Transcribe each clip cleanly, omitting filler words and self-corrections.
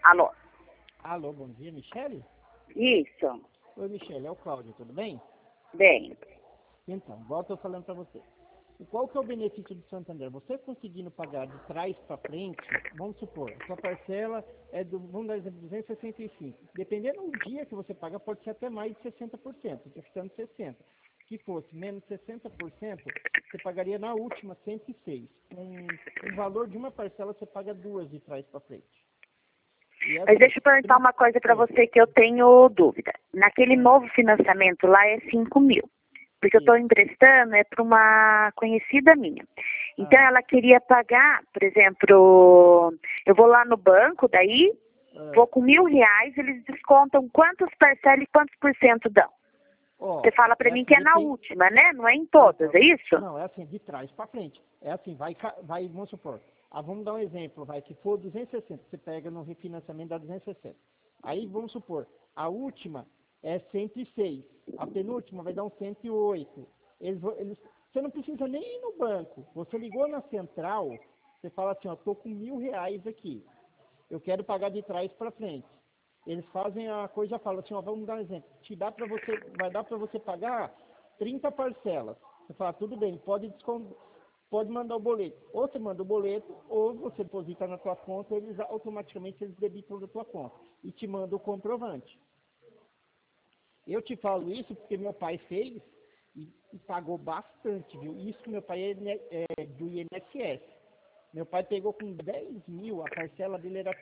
Alô? Alô, bom dia, Michele? Isso. Oi, Michele, é o Cláudio, tudo bem? Bem. Então, igual eu tô falando para você. E qual que é o benefício do Santander? Você conseguindo pagar de trás para frente, vamos supor, a sua parcela é vamos dar exemplo, 265. Dependendo do dia que você paga, pode ser até mais de 60%, estou ficando 60%. Se fosse menos 60%, você pagaria na última 106. Com o valor de uma parcela, você paga duas de trás para frente. Mas deixa eu perguntar uma coisa para você que eu tenho dúvida. Naquele novo financiamento lá é 5 mil. Porque eu estou emprestando, é para uma conhecida minha. Então ela queria pagar, por exemplo, eu vou lá no banco, daí vou com R$ 1.000, eles descontam quantas parcelas e quantos por cento dão. Você fala para mim que é na última, né? Não é em todas, é isso? Não, é assim, de trás para frente. É assim, vai, vamos supor. Vamos dar um exemplo, que for 260, você pega no refinanciamento da 260. Aí, vamos supor, a última é 106, a penúltima vai dar um 108. Você não precisa nem ir no banco. Você ligou na central, você fala assim, ó, tô com R$ 1.000 aqui. Eu quero pagar de trás para frente. Eles fazem a coisa, já falam assim, ó, vamos dar um exemplo. Vai dar para você pagar 30 parcelas. Você fala, tudo bem, pode mandar o boleto. Ou você manda o boleto, ou você deposita na tua conta, automaticamente eles debitam da tua conta e te mandam o comprovante. Eu te falo isso porque meu pai fez e pagou bastante, viu? Isso que meu pai é do INSS. Meu pai pegou com 10 mil, a parcela dele era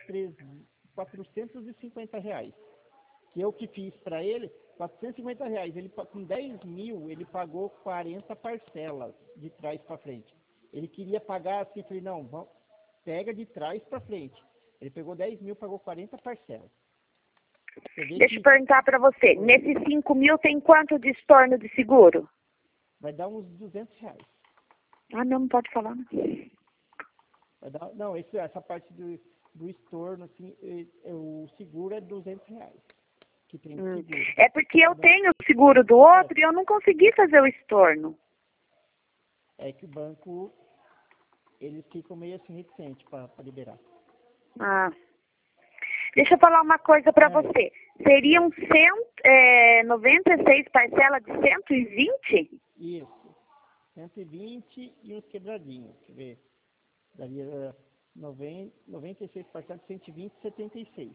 R$ 450. Que eu que fiz para ele, R$ 450. Ele, com 10 mil, ele pagou 40 parcelas de trás para frente. Ele queria pagar assim, falei, não, pega de trás para frente. Ele pegou 10 mil, pagou 40 parcelas. Deixa eu perguntar para você, nesses 5 mil tem quanto de estorno de seguro? Vai dar uns R$ 200. Não pode falar. Não, essa parte do estorno, assim, o seguro é R$ 200. Que tem seguro. É porque eu tenho o seguro do outro e eu não consegui fazer o estorno. É que o banco, eles ficam meio assim reticentes para liberar. Deixa eu falar uma coisa para você. Seriam 96 parcelas de 120? Isso. 120 e uns quebradinhos. Deixa eu ver. Daria 96 parcelas de 120 e 76.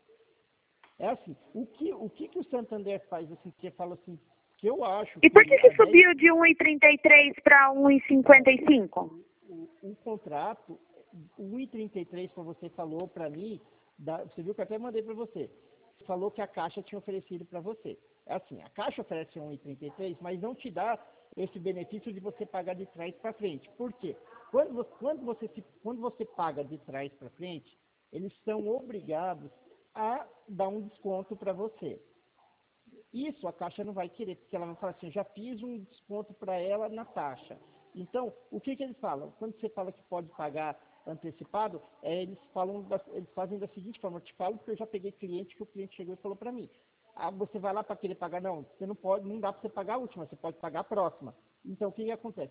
É assim, o que o Santander faz, assim, que fala assim, que eu acho... E por que subiu de 1,33 para 1,55? O contrato, 1,33 que você falou para mim, você viu que eu até mandei para você. Falou que a Caixa tinha oferecido para você. É assim, a Caixa oferece 1,33, mas não te dá esse benefício de você pagar de trás para frente. Por quê? Quando você paga de trás para frente, eles são obrigados a dar um desconto para você. Isso a Caixa não vai querer, porque ela vai falar assim, eu já fiz um desconto para ela na taxa. Então, o que eles falam? Quando você fala que pode pagar antecipado, eles fazem da seguinte forma, eu te falo porque eu já peguei cliente que o cliente chegou e falou para mim, você vai lá para querer pagar, não, você não pode, não dá para você pagar a última, você pode pagar a próxima. Então, o que acontece?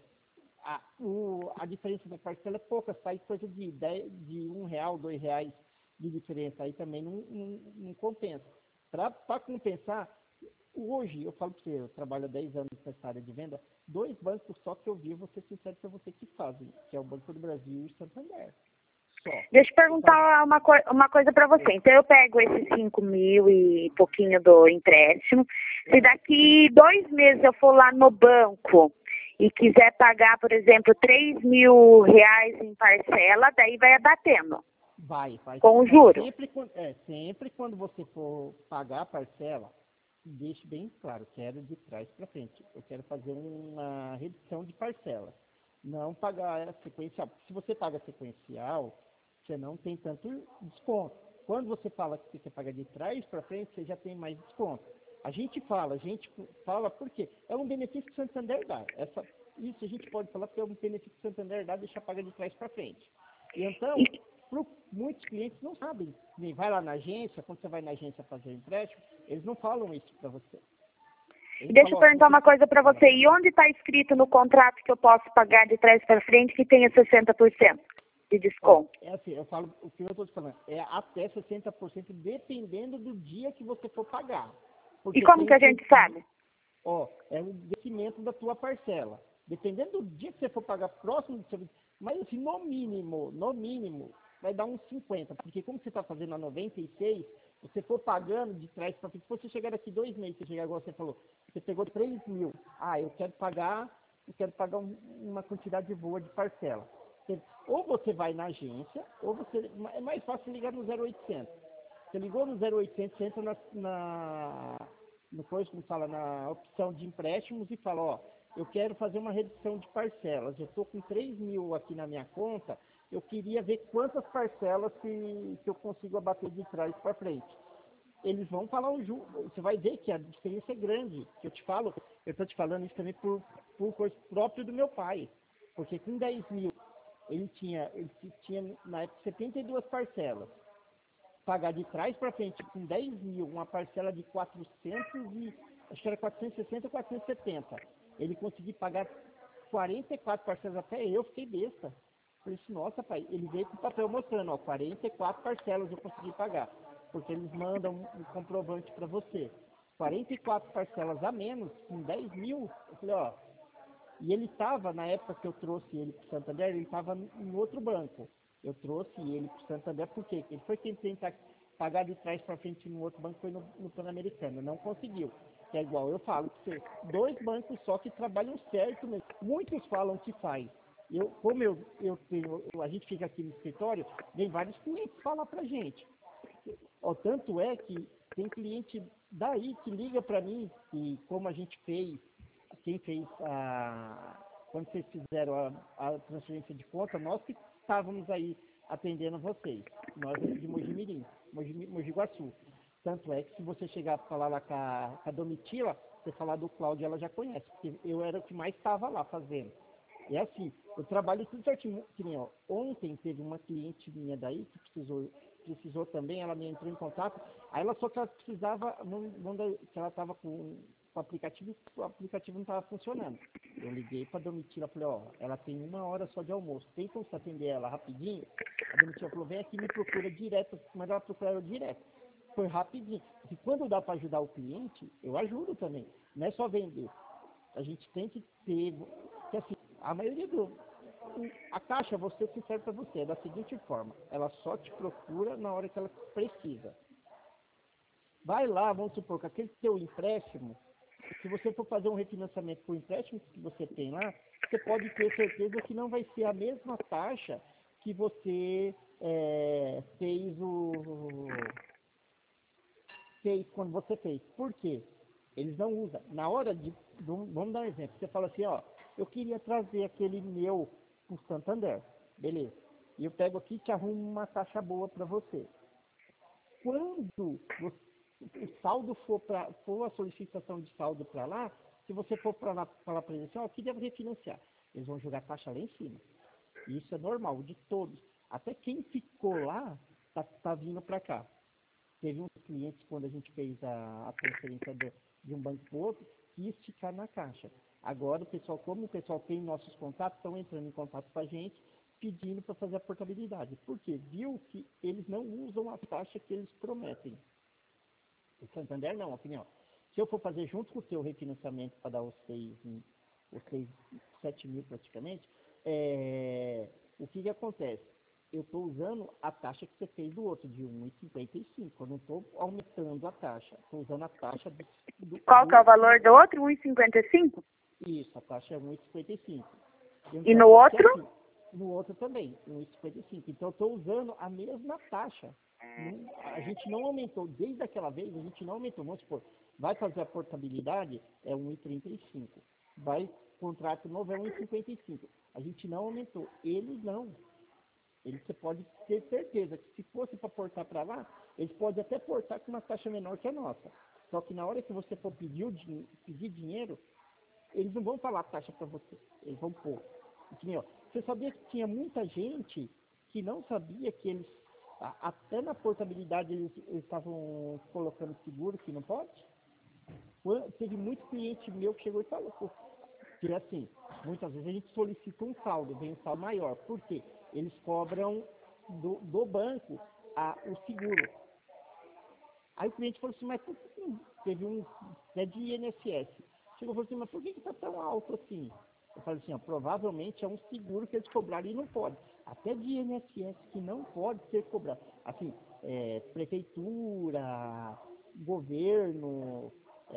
A diferença da parcela é pouca, sai coisa de R$ 1, R$ 2 de diferença, aí também não compensa. Para compensar, hoje, eu falo para você, eu trabalho há 10 anos nessa área de venda, 2 bancos só que eu vi, vou ser sincero para você, que fazem, que é o Banco do Brasil e o Santander. Só. Deixa eu perguntar uma coisa para você. Então, eu pego esses 5 mil e pouquinho do empréstimo. Se daqui 2 meses eu for lá no banco e quiser pagar, por exemplo, R$ 3.000 em parcela, daí vai abatendo. Vai. Com o juro. Sempre quando você for pagar a parcela, deixe bem claro, quero de trás para frente. Eu quero fazer uma redução de parcela. Não pagar sequencial. Se você paga sequencial, você não tem tanto desconto. Quando você fala que você quer pagar de trás para frente, você já tem mais desconto. A gente fala porque é um benefício que o Santander dá. Isso a gente pode falar porque é um benefício que o Santander dá, deixar pagar de trás para frente. E então, muitos clientes não sabem. Vai lá na agência, quando você vai na agência fazer o empréstimo, eles não falam isso para você. Deixa eu perguntar uma coisa para você. E onde está escrito no contrato que eu posso pagar de trás para frente que tenha 60%? de desconto? É assim, eu falo, o que eu estou te falando, é até 60% dependendo do dia que você for pagar. E Porque como que a gente sabe? é o vencimento da tua parcela. Dependendo do dia que você for pagar próximo do seu, mas assim, no mínimo, vai dar uns 50, porque como você está fazendo a 96, você for pagando de trás para frente, se você chegar daqui 2 meses, você chegar igual você falou, você pegou 3 mil, eu quero pagar uma quantidade boa de parcela. Ou você vai na agência, ou você, é mais fácil ligar no 0800. Você ligou no 0800, você entra no coisa, como fala, na opção de empréstimos e fala, eu quero fazer uma redução de parcelas. Eu estou com 3 mil aqui na minha conta, eu queria ver quantas parcelas que eu consigo abater de trás para frente. Eles vão falar o juro, você vai ver que a diferença é grande. Que eu estou te falando isso também por coisa própria do meu pai. Porque com 10 mil, ele tinha na época 72 parcelas. Pagar de trás para frente com 10 mil, uma parcela de 400 acho que era 460 ou 470. Ele conseguiu pagar 44 parcelas, até eu fiquei besta. Falei assim, nossa pai, ele veio com o papel mostrando, 44 parcelas eu consegui pagar. Porque eles mandam um comprovante para você. 44 parcelas a menos, com 10 mil, eu falei, e ele estava, na época que eu trouxe ele para o Santander, ele estava em outro banco. Eu trouxe ele para o Santander, por quê? Ele foi tentar pagar de trás para frente no outro banco, foi no Pan-Americano. Não conseguiu. Que é igual eu falo para você, 2 bancos só que trabalham certo mesmo. Muitos falam que faz. Como a gente fica aqui no escritório, vem vários clientes falar para a gente. Tanto é que tem cliente daí que liga para mim, e como a gente fez, quem fez quando vocês fizeram a transferência de conta, nós que estávamos aí atendendo vocês, nós aqui de Mojimirim, Mogi Guaçu. Tanto é que se você chegar para falar lá com a Domitila, você falar do Cláudio, ela já conhece, porque eu era o que mais estava lá fazendo. E assim, eu trabalho tudo certinho, que nem, ontem teve uma cliente minha daí que precisou também, ela me entrou em contato, aí ela só que ela precisava, que ela estava com o aplicativo não estava funcionando. Eu liguei para a Domitila, falei, ela tem 1 hora só de almoço, tem como você atender ela rapidinho? A Domitila falou, vem aqui, me procura direto, mas ela procurou direto. Foi rapidinho. E quando dá para ajudar o cliente, eu ajudo também. Não é só vender. A gente tem que ter, que assim, a maioria a Caixa, vou ser sincero para você, é da seguinte forma, ela só te procura na hora que ela precisa. Vai lá, vamos supor, com aquele teu empréstimo, se você for fazer um refinanciamento por empréstimo que você tem lá, você pode ter certeza que não vai ser a mesma taxa que você fez quando você fez. Por quê? Eles não usam. Na hora vamos dar um exemplo. Você fala assim, eu queria trazer aquele meu para o Santander. Beleza. E eu pego aqui e te arrumo uma taxa boa para você. Quando o saldo for a solicitação de saldo para lá, se você for para lá para dizer assim, eu queria refinanciar, eles vão jogar taxa lá em cima. E isso é normal, de todos. Até quem ficou lá, tá vindo para cá. Teve uns clientes, quando a gente fez a transferência de um banco para o outro, que quis ficar na Caixa. Agora, como o pessoal tem nossos contatos, estão entrando em contato com a gente, pedindo para fazer a portabilidade. Por quê? Viu que eles não usam a taxa que eles prometem. O Santander não, opinião. Se eu for fazer junto com o seu refinanciamento para dar os 7 mil praticamente, o que acontece? Eu estou usando a taxa que você fez do outro, de 1,55. Eu não estou aumentando a taxa. Estou usando a taxa Qual que é o valor do outro? 1,55? Isso, a taxa é 1,55. E no outro? Assim, no outro também, 1,55. Então, eu estou usando a mesma taxa. A gente não aumentou, desde aquela vez, a gente não aumentou. Vamos supor, vai fazer a portabilidade, é 1,35. Vai, contrato novo é 1,55. A gente não aumentou. Eles não. Você pode ter certeza que se fosse para portar para lá, eles podem até portar com uma taxa menor que a nossa. Só que na hora que você for pedir dinheiro, eles não vão falar a taxa para você. Eles vão pôr. Você sabia que tinha muita gente que não sabia que eles, até na portabilidade, eles estavam colocando seguro que não pode? Teve muito cliente meu que chegou e falou, que assim, muitas vezes a gente solicita um saldo, vem um saldo maior. Por quê? eles cobram do banco o seguro. Aí o cliente falou assim, mas teve um até de INSS. Chegou e falou assim, mas por que está tão alto assim? Eu falei assim, provavelmente é um seguro que eles cobraram e não pode. Até de INSS que não pode ser cobrado. Assim, prefeitura, governo,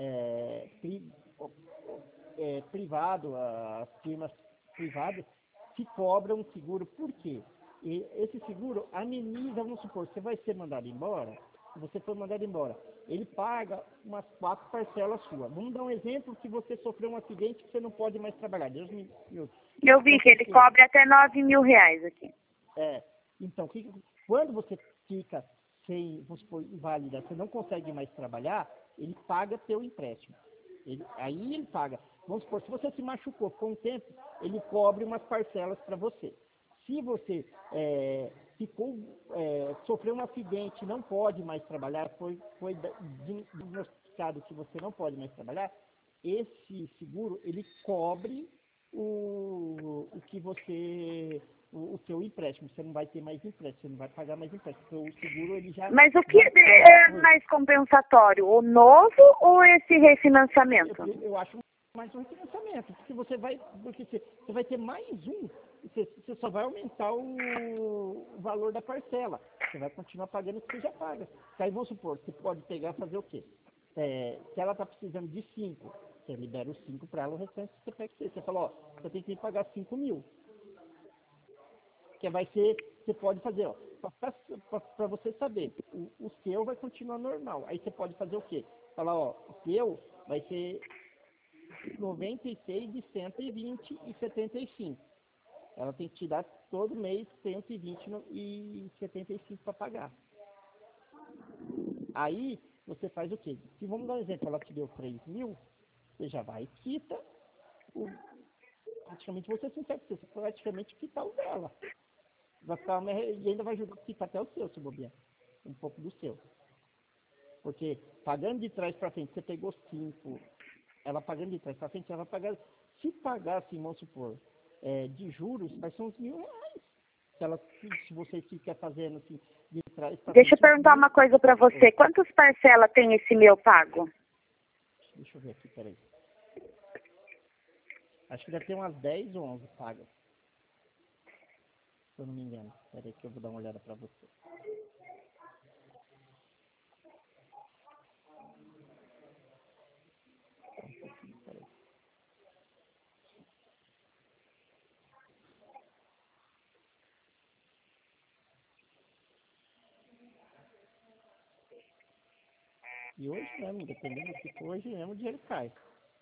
privado, as firmas privadas que cobram um seguro. Por quê? E esse seguro ameniza, vamos supor, você vai ser mandado embora, se você for mandado embora, ele paga umas 4 parcelas suas. Vamos dar um exemplo que você sofreu um acidente que você não pode mais trabalhar. Deus me Eu vi que ele cobre até 9 mil reais aqui. Então, quando você fica sem, vamos supor, inválida, você não consegue mais trabalhar, ele paga teu empréstimo. Aí ele paga. Vamos supor, se você se machucou com um tempo, ele cobre umas parcelas para você. Se você sofreu um acidente, não pode mais trabalhar, foi diagnosticado que você não pode mais trabalhar, esse seguro, ele cobre o que você, o seu empréstimo. Você não vai ter mais empréstimo, você não vai pagar mais empréstimo. Porque o seguro, ele já... Mas o que é mais compensatório, o novo ou esse refinanciamento? Eu acho mais um refinanciamento, porque você vai ter mais um, você só vai aumentar o valor da parcela. Você vai continuar pagando o que você já paga. Aí vamos supor, você pode pegar e fazer o quê? Se ela está precisando de 5, você libera os 5 para ela, o restante você pega 6. Você fala, você tem que pagar 5 mil. Que vai ser, você pode fazer, para você saber, o seu vai continuar normal. Aí você pode fazer o quê? Falar, o seu vai ser 96 de 120 e 75. Ela tem que te dar todo mês 120 e 75 para pagar. Aí você faz o quê? Se vamos dar um exemplo, ela te deu 3 mil, você já vai e quita, praticamente você se você praticamente quitar o dela. Vai ficar, e ainda vai ajudar a quitar até o seu, se bobear. Um pouco do seu. Porque pagando de trás para frente, você pegou 5, ela pagando de trás para frente, ela vai pagar, se pagar assim, vamos supor, de juros, vai ser uns R$1.000. Se você fica fazendo assim, de trás para frente. Deixa eu perguntar uma coisa para você. Quantas parcelas tem esse meu pago? Deixa eu ver aqui, peraí. Acho que deve ter umas 10 ou 11 pagas. Se eu não me engano. Peraí que eu vou dar uma olhada para você. Peraí. E hoje mesmo, dependendo do que for, hoje mesmo o dinheiro cai.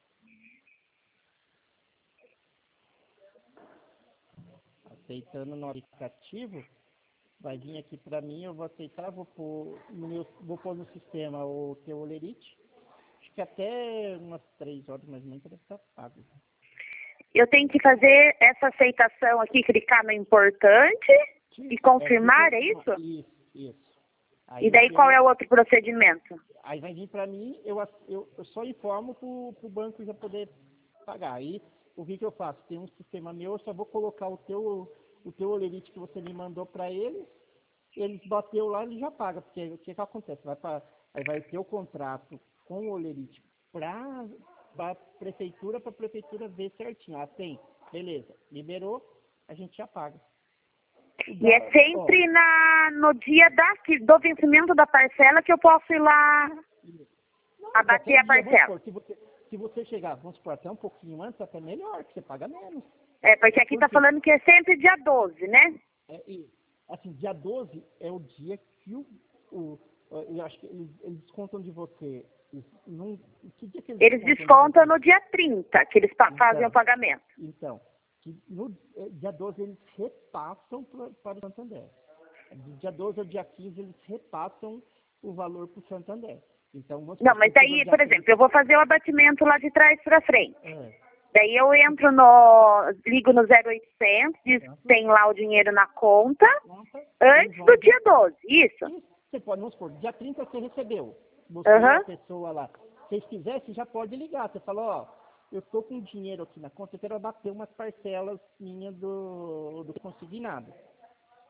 Aceitando no aplicativo, vai vir aqui para mim, eu vou aceitar, vou pôr no sistema o teu olerite. Acho que até umas 3 horas mais ou menos deve estar pago. Eu tenho que fazer essa aceitação aqui, clicar no importante e confirmar, é isso? Isso. Aí e daí qual é o outro procedimento? Aí vai vir para mim, eu só informo para o banco já poder pagar. Aí o que eu faço? Tem um sistema meu, eu só vou colocar o teu olerite que você me mandou para eles bateu lá, ele já paga, porque o que acontece? Aí vai ter o contrato com o olerite para a prefeitura ver certinho. Tem, beleza, liberou, a gente já paga. E é sempre no dia do vencimento da parcela que eu posso ir lá abater a parcela. Se você chegar, vamos supor, até um pouquinho antes, até melhor, que você paga menos. Porque aqui está falando que é sempre dia 12, né? Assim, dia 12 é o dia que eu acho que eles descontam de você. Que dia que eles descontam no dia 30, que eles fazem o pagamento. Então, no dia 12 eles repassam para o Santander. Do dia 12 ao dia 15 eles repassam o valor para o Santander. Então, não, mas aí, por exemplo, eu vou fazer o abatimento lá de trás para frente. Daí eu entro ligo no 0800, diz que tem lá o dinheiro na conta, antes do dia 12, isso? Você pode, vamos supor, dia 30 você recebeu. Você a pessoa lá. Se vocês quiserem, você já pode ligar. Você fala, eu tô com dinheiro aqui na conta, eu quero abater umas parcelas minhas do consignado.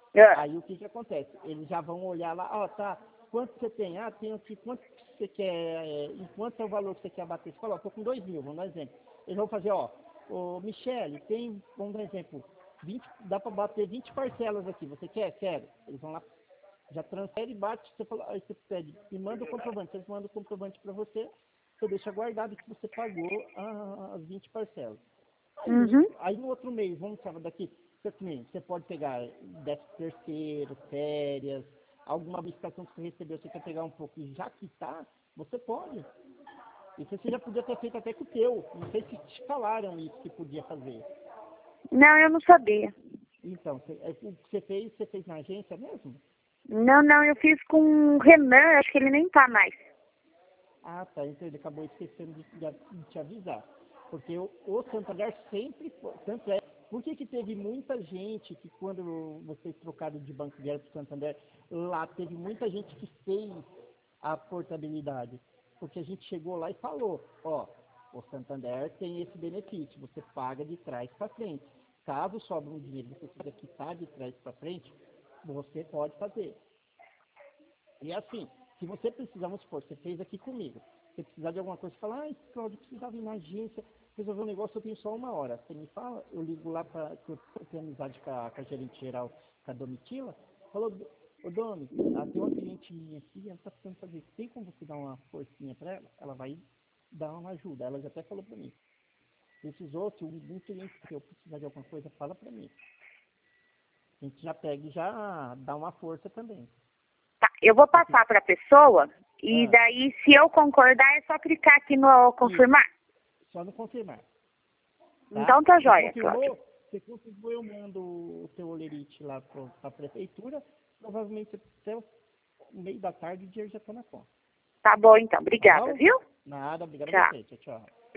Aí o que acontece? Eles já vão olhar lá, ó, tá, quanto você tem? Ah, tenho aqui, quanto você quer, em quanto é o valor que você quer abater? Você fala, ó, tô com 2.000, vamos dar um exemplo. Eles vão fazer, ó, ô, Michele, tem, vamos dar um exemplo, 20, dá para bater 20 parcelas aqui, você quer? Quero. Eles vão lá, já transfere, bate, você fala, aí você pede, me manda o comprovante, eles mandam o comprovante para você, você deixa guardado que você pagou as 20 parcelas. Aí no outro mês, vamos falar daqui, você pode pegar 13º, férias, alguma licitação que você recebeu, você quer pegar um pouco e já quitar, você pode. Isso você já podia ter feito até com o teu. Não sei se te falaram isso que podia fazer. Não, eu não sabia. Então, o que você fez na agência mesmo? Não, eu fiz com o Renan, acho que ele nem tá mais. Ah, tá. Então ele acabou esquecendo de te avisar. Porque o Santander sempre, tanto é, por que teve muita gente que quando vocês trocaram de Banco Guerra para o Santander, lá teve muita gente que fez a portabilidade? Porque a gente chegou lá e falou, ó, o Santander tem esse benefício, você paga de trás para frente. Caso sobre um dinheiro que você quiser quitar de trás para frente, você pode fazer. E assim, se você precisar, vamos supor, você fez aqui comigo, você precisar de alguma coisa, você fala, Cláudio, precisava ir na agência, resolver um negócio, eu tenho só 1 hora. Você me fala, eu ligo lá para que eu tenho amizade com a gerente geral, com a Domitila, falou, ô Domi, tem uma cliente minha aqui, ela está precisando fazer isso, tem como você dar uma forcinha para ela? Ela vai dar uma ajuda, ela já até falou para mim. Precisou, se um cliente que eu precisar de alguma coisa, fala para mim. A gente já pega e já dá uma força também. Tá, eu vou passar para a pessoa e daí, se eu concordar, é só clicar aqui no confirmar. Isso. Só no confirmar. Tá? Então tá jóia, Cláudio. Você confirmou, eu mando o teu olerite lá para a prefeitura. Provavelmente até o meio da tarde o dinheiro já está na conta. Tá bom, então. Obrigada, Tá, viu? nada, obrigado Tchau. a você. Tchau, tchau.